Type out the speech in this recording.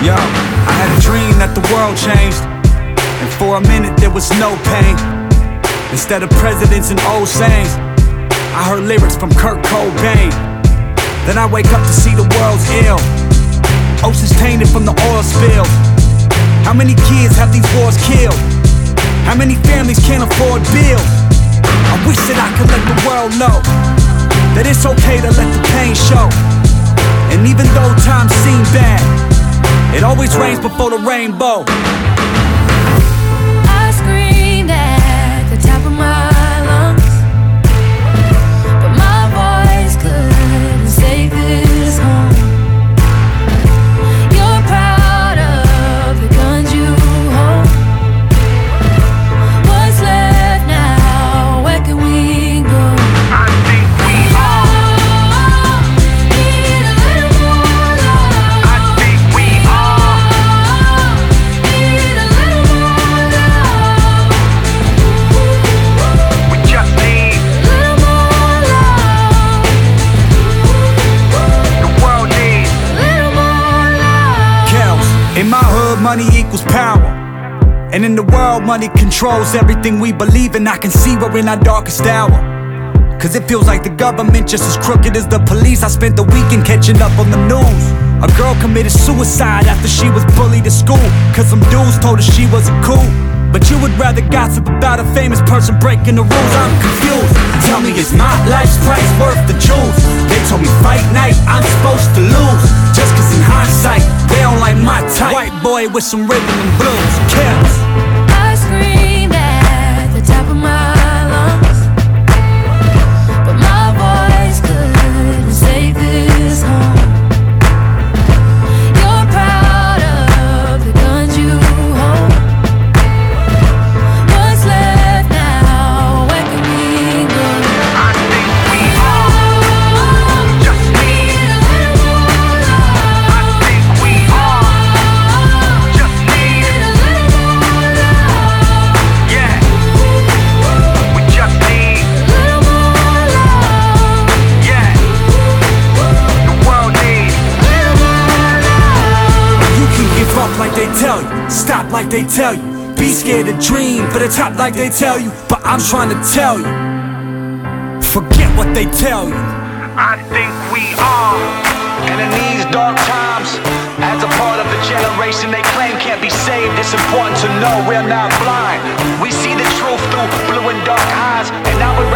Yo, I had a dream that the world changed, and for a minute there was no pain. Instead of presidents and old sayings, I heard lyrics from Kurt Cobain. Then I wake up to see the world's ill, oceans tainted from the oil spill. How many kids have these wars killed? How many families can't afford bills? I wish that I could let the world know that it's okay to let the pain show. And even though times seem bad, it always rains before the rainbow. I screamed at the top of my lungs, but my voice couldn't save this home. You're proud of the guns you hold. What's left now? Where can we go? I think we all need a little more love. I think we all Need a little more love. we just need Little more love. the world needs. Little more love. Kells, in my hood, money equals power. And in the world, money controls everything we believe in. I can see we're in our darkest hour, cause it feels like the government just as crooked as the police. I spent the weekend catching up on the news. A girl committed suicide after she was bullied at school, cause some dudes told her she wasn't cool. But you would rather gossip about a famous person breaking the rules. I'm confused. Tell me, is my life's price worth the jewels? They told me fight night, I'm supposed to lose, just cause in hindsight, they don't like my type. White boy with some rhythm and blues. Kells. I screamed at the top of my lungs, but my voice couldn't save this home. You're proud of the guns you hold. What's left now? Where can we go? I think we all just need. Need a little more love. I think we all just need. Need a little more love. Yeah, we just need. Little more love. Yeah, the world needs. Little more love. You can give up like they tell you, stop like they tell you, be scared to dream for the top like they tell you. But I'm trying to tell you, forget what they tell you. I think we are. And in these dark times, as a part of the generation they claim can't be saved, it's important to know we're not blind. We see the truth through blue and dark eyes, and now we're